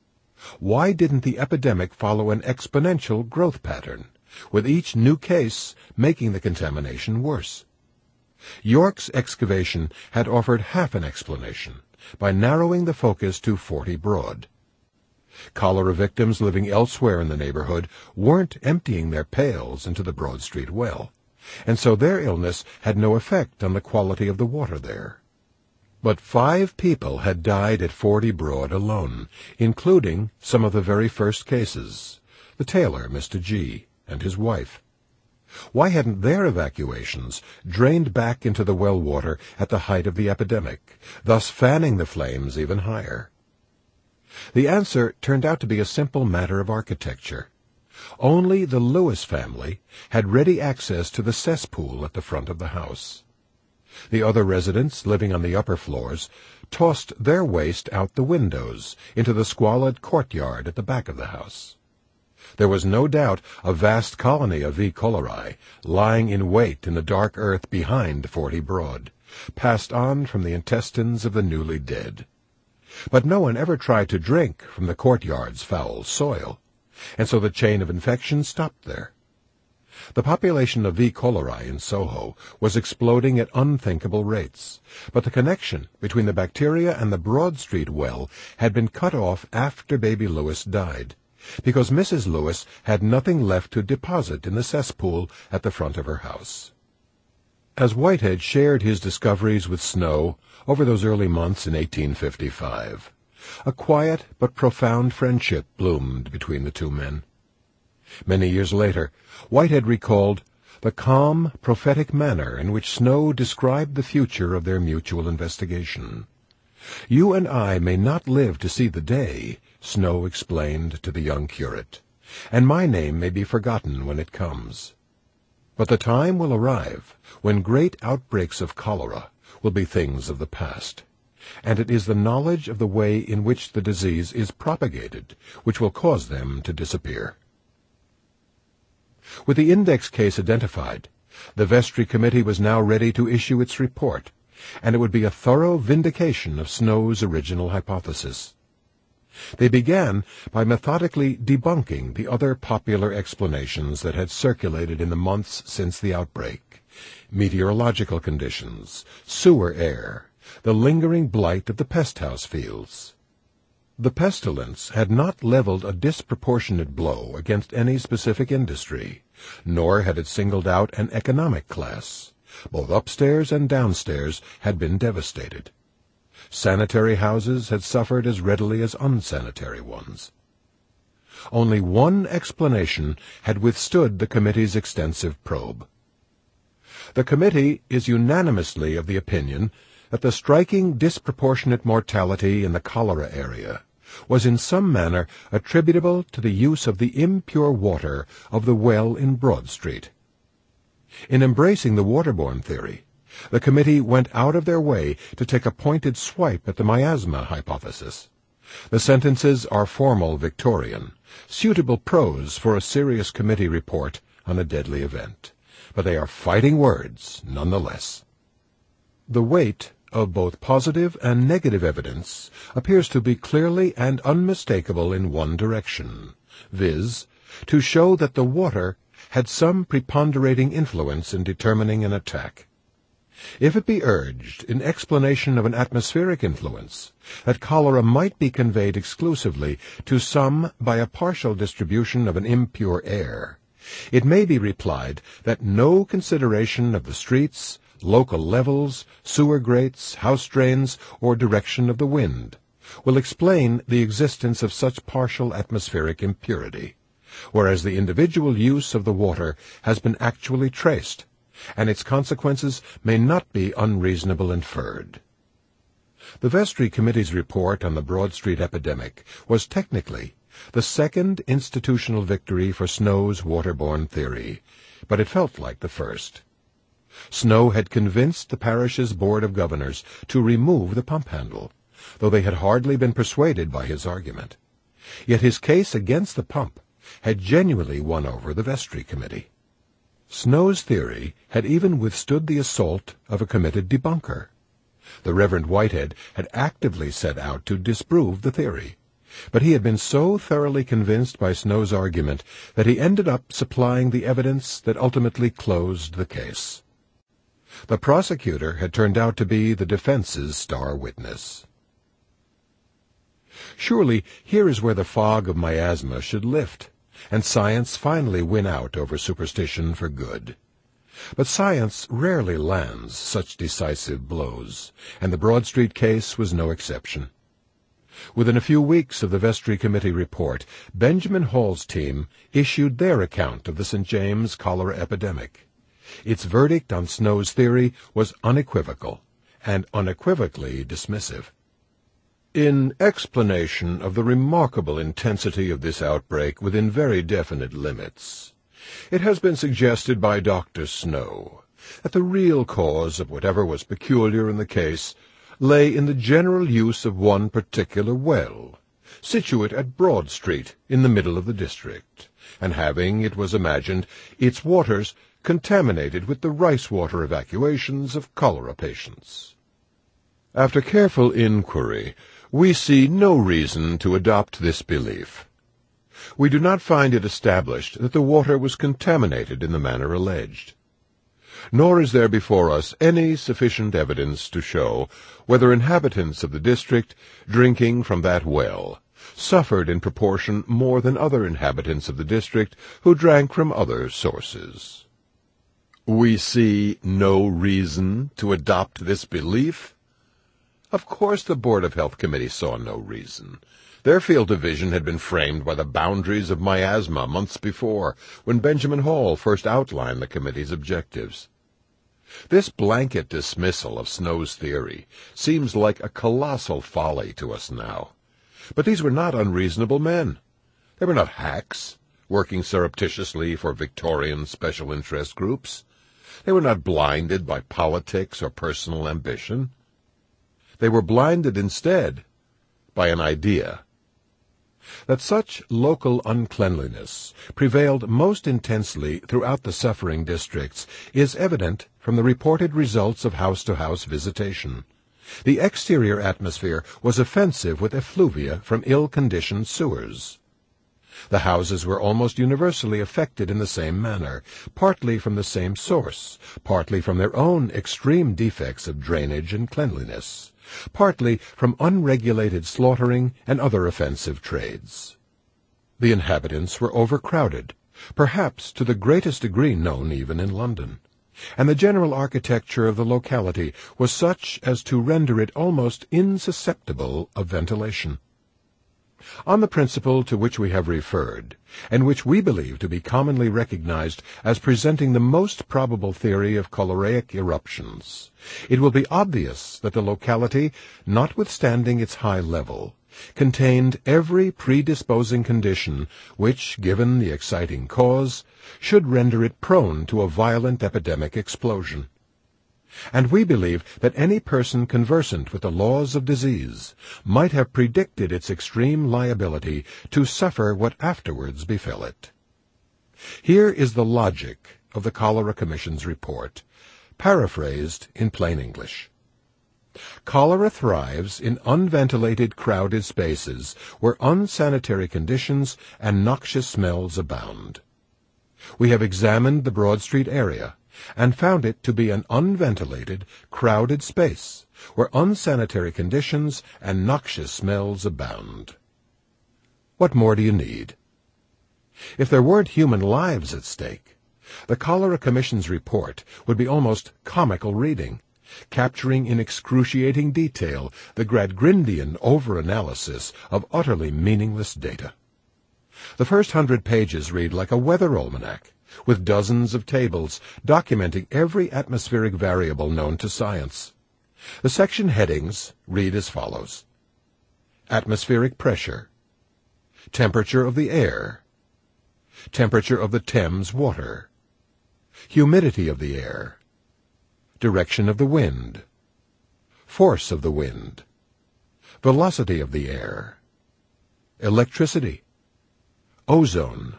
Why didn't the epidemic follow an exponential growth pattern, with each new case making the contamination worse? York's excavation had offered half an explanation, by narrowing the focus to Forty Broad. Cholera victims living elsewhere in the neighborhood weren't emptying their pails into the Broad Street well, and so their illness had no effect on the quality of the water there. But five people had died at Forty Broad alone, including some of the very first cases, the tailor, Mister G., and his wife. Why hadn't their evacuations drained back into the well water at the height of the epidemic, thus fanning the flames even higher? The answer turned out to be a simple matter of architecture. Only the Lewis family had ready access to the cesspool at the front of the house. The other residents, living on the upper floors, tossed their waste out the windows into the squalid courtyard at the back of the house. There was no doubt a vast colony of E. cholerae lying in wait in the dark earth behind Forty Broad, passed on from the intestines of the newly dead. But no one ever tried to drink from the courtyard's foul soil, and so the chain of infection stopped there. The population of E. cholerae in Soho was exploding at unthinkable rates, but the connection between the bacteria and the Broad Street well had been cut off after baby Lewis died, because Missus Lewis had nothing left to deposit in the cesspool at the front of her house. As Whitehead shared his discoveries with Snow over those early months in eighteen fifty-five, a quiet but profound friendship bloomed between the two men. Many years later, Whitehead recalled the calm, prophetic manner in which Snow described the future of their mutual investigation. "You and I may not live to see the day," Snow explained to the young curate, "and my name may be forgotten when it comes. But the time will arrive when great outbreaks of cholera will be things of the past, and it is the knowledge of the way in which the disease is propagated which will cause them to disappear." With the index case identified, the Vestry Committee was now ready to issue its report, and it would be a thorough vindication of Snow's original hypothesis. They began by methodically debunking the other popular explanations that had circulated in the months since the outbreak: meteorological conditions, sewer air, the lingering blight of the pest house fields. The pestilence had not leveled a disproportionate blow against any specific industry, nor had it singled out an economic class. Both upstairs and downstairs had been devastated. Sanitary houses had suffered as readily as unsanitary ones. Only one explanation had withstood the committee's extensive probe. The committee is unanimously of the opinion that the striking disproportionate mortality in the cholera area was in some manner attributable to the use of the impure water of the well in Broad Street. In embracing the waterborne theory, the committee went out of their way to take a pointed swipe at the miasma hypothesis. The sentences are formal Victorian, suitable prose for a serious committee report on a deadly event, but they are fighting words nonetheless. The weight of both positive and negative evidence appears to be clearly and unmistakable in one direction, viz., to show that the water had some preponderating influence in determining an attack. If it be urged, in explanation of an atmospheric influence, that cholera might be conveyed exclusively to some by a partial distribution of an impure air, it may be replied that no consideration of the streets, local levels, sewer grates, house drains, or direction of the wind will explain the existence of such partial atmospheric impurity, whereas the individual use of the water has been actually traced, and its consequences may not be unreasonably inferred. The Vestry Committee's report on the Broad Street epidemic was technically the second institutional victory for Snow's waterborne theory, but it felt like the first. Snow had convinced the parish's Board of Governors to remove the pump handle, though they had hardly been persuaded by his argument. Yet his case against the pump had genuinely won over the Vestry Committee. Snow's theory had even withstood the assault of a committed debunker. The Reverend Whitehead had actively set out to disprove the theory, but he had been so thoroughly convinced by Snow's argument that he ended up supplying the evidence that ultimately closed the case. The prosecutor had turned out to be the defense's star witness. Surely here is where the fog of miasma should lift, and science finally win out over superstition for good. But science rarely lands such decisive blows, and the Broad Street case was no exception. Within a few weeks of the Vestry Committee report, Benjamin Hall's team issued their account of the Saint James cholera epidemic. Its verdict on Snow's theory was unequivocal, and unequivocally dismissive. In explanation of the remarkable intensity of this outbreak within very definite limits, it has been suggested by Doctor Snow that the real cause of whatever was peculiar in the case lay in the general use of one particular well, situate at Broad Street in the middle of the district, and having, it was imagined, its waters contaminated with the rice-water evacuations of cholera patients. After careful inquiry, we see no reason to adopt this belief. We do not find it established that the water was contaminated in the manner alleged. Nor is there before us any sufficient evidence to show whether inhabitants of the district, drinking from that well, suffered in proportion more than other inhabitants of the district who drank from other sources. We see no reason to adopt this belief. Of course the Board of Health Committee saw no reason. Their field of vision had been framed by the boundaries of miasma months before, when Benjamin Hall first outlined the committee's objectives. This blanket dismissal of Snow's theory seems like a colossal folly to us now. But these were not unreasonable men. They were not hacks, working surreptitiously for Victorian special interest groups. They were not blinded by politics or personal ambition. They were blinded instead by an idea. That such local uncleanliness prevailed most intensely throughout the suffering districts is evident from the reported results of house-to-house visitation. The exterior atmosphere was offensive with effluvia from ill-conditioned sewers. The houses were almost universally affected in the same manner, partly from the same source, partly from their own extreme defects of drainage and cleanliness, partly from unregulated slaughtering and other offensive trades. The inhabitants were overcrowded, perhaps to the greatest degree known even in London, and the general architecture of the locality was such as to render it almost insusceptible of ventilation. On the principle to which we have referred, and which we believe to be commonly recognized as presenting the most probable theory of choleric eruptions, it will be obvious that the locality, notwithstanding its high level, contained every predisposing condition which, given the exciting cause, should render it prone to a violent epidemic explosion. And we believe that any person conversant with the laws of disease might have predicted its extreme liability to suffer what afterwards befell it. Here is the logic of the Cholera Commission's report, paraphrased in plain English. Cholera thrives in unventilated, crowded spaces where unsanitary conditions and noxious smells abound. We have examined the Broad Street area and found it to be an unventilated, crowded space where unsanitary conditions and noxious smells abound. What more do you need? If there weren't human lives at stake, the Cholera Commission's report would be almost comical reading, capturing in excruciating detail the Gradgrindian over-analysis of utterly meaningless data. The first hundred pages read like a weather almanac, with dozens of tables documenting every atmospheric variable known to science. The section headings read as follows: Atmospheric pressure, temperature of the air, temperature of the Thames water, humidity of the air, direction of the wind, force of the wind, velocity of the air, electricity, ozone,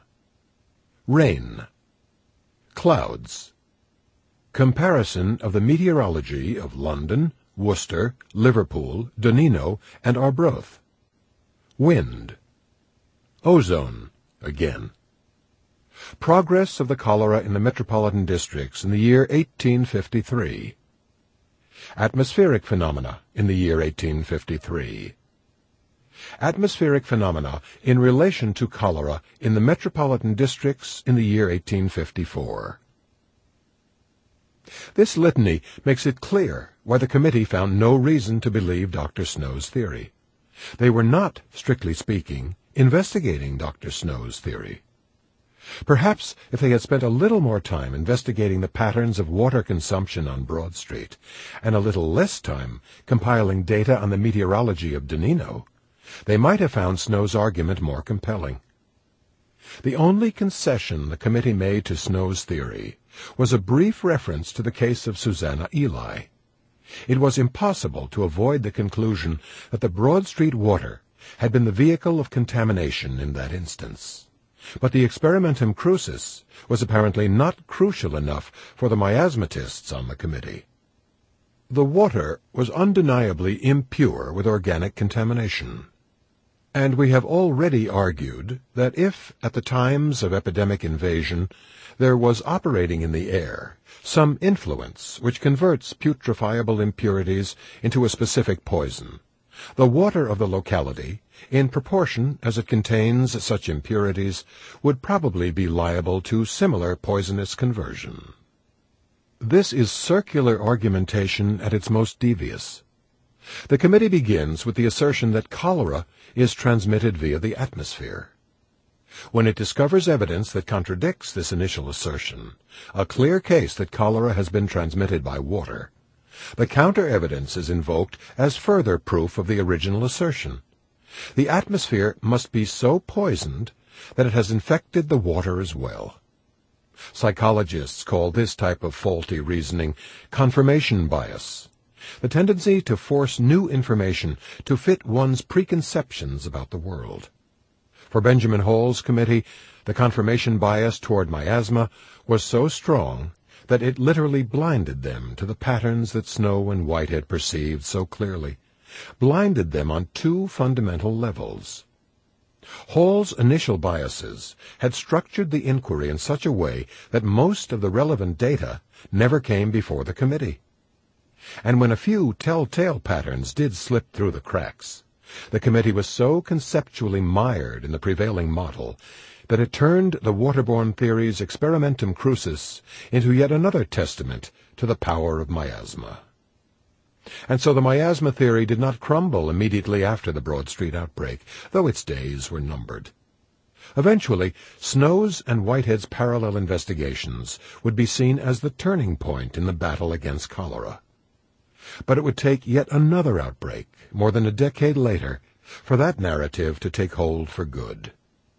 rain, clouds, comparison of the meteorology of London, Worcester, Liverpool, Dunino, and Arbroath, wind, ozone, again, progress of the cholera in the metropolitan districts in the year eighteen fifty-three, atmospheric phenomena in the year eighteen fifty-three, Atmospheric Phenomena in Relation to Cholera in the Metropolitan Districts in the Year eighteen fifty-four. This litany makes it clear why the committee found no reason to believe Doctor Snow's theory. They were not, strictly speaking, investigating Doctor Snow's theory. Perhaps if they had spent a little more time investigating the patterns of water consumption on Broad Street, and a little less time compiling data on the meteorology of Donnino, they might have found Snow's argument more compelling. The only concession the committee made to Snow's theory was a brief reference to the case of Susanna Ely. It was impossible to avoid the conclusion that the Broad Street water had been the vehicle of contamination in that instance. But the experimentum crucis was apparently not crucial enough for the miasmatists on the committee. The water was undeniably impure with organic contamination. And we have already argued that if, at the times of epidemic invasion, there was operating in the air some influence which converts putrefiable impurities into a specific poison, the water of the locality, in proportion as it contains such impurities, would probably be liable to similar poisonous conversion. This is circular argumentation at its most devious. The committee begins with the assertion that cholera is transmitted via the atmosphere. When it discovers evidence that contradicts this initial assertion, a clear case that cholera has been transmitted by water, the counter-evidence is invoked as further proof of the original assertion. The atmosphere must be so poisoned that it has infected the water as well. Psychologists call this type of faulty reasoning confirmation bias, the tendency to force new information to fit one's preconceptions about the world. For Benjamin Hall's committee, the confirmation bias toward miasma was so strong that it literally blinded them to the patterns that Snow and Whitehead perceived so clearly, blinded them on two fundamental levels. Hall's initial biases had structured the inquiry in such a way that most of the relevant data never came before the committee. And when a few telltale patterns did slip through the cracks, the committee was so conceptually mired in the prevailing model that it turned the waterborne theory's experimentum crucis into yet another testament to the power of miasma. And so the miasma theory did not crumble immediately after the Broad Street outbreak, though its days were numbered. Eventually, Snow's and Whitehead's parallel investigations would be seen as the turning point in the battle against cholera. But it would take yet another outbreak, more than a decade later, for that narrative to take hold for good.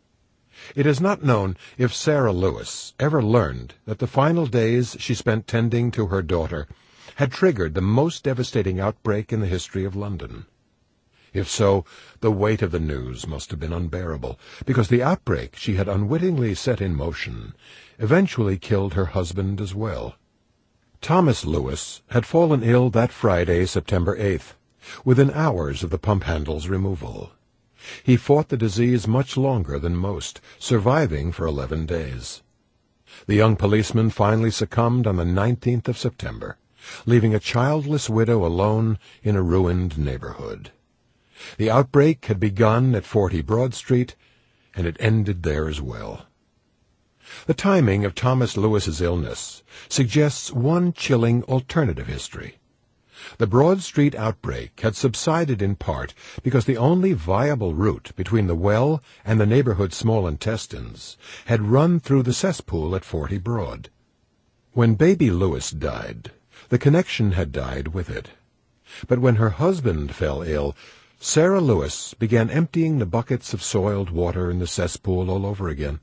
It is not known if Sarah Lewis ever learned that the final days she spent tending to her daughter had triggered the most devastating outbreak in the history of London. If so, the weight of the news must have been unbearable, because the outbreak she had unwittingly set in motion eventually killed her husband as well. Thomas Lewis had fallen ill that Friday, September eighth, within hours of the pump handle's removal. He fought the disease much longer than most, surviving for eleven days. The young policeman finally succumbed on the nineteenth of September, leaving a childless widow alone in a ruined neighborhood. The outbreak had begun at forty Broad Street, and it ended there as well. The timing of Thomas Lewis's illness suggests one chilling alternative history. The Broad Street outbreak had subsided in part because the only viable route between the well and the neighborhood's small intestines had run through the cesspool at forty Broad. When baby Lewis died, the connection had died with it. But when her husband fell ill, Sarah Lewis began emptying the buckets of soiled water in the cesspool all over again.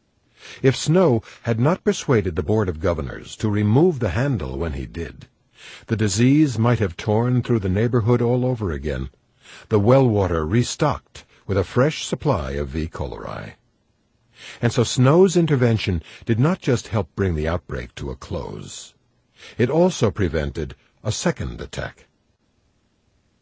If Snow had not persuaded the Board of Governors to remove the handle when he did, the disease might have torn through the neighborhood all over again, the well water restocked with a fresh supply of V. cholerae. And so Snow's intervention did not just help bring the outbreak to a close. It also prevented a second attack.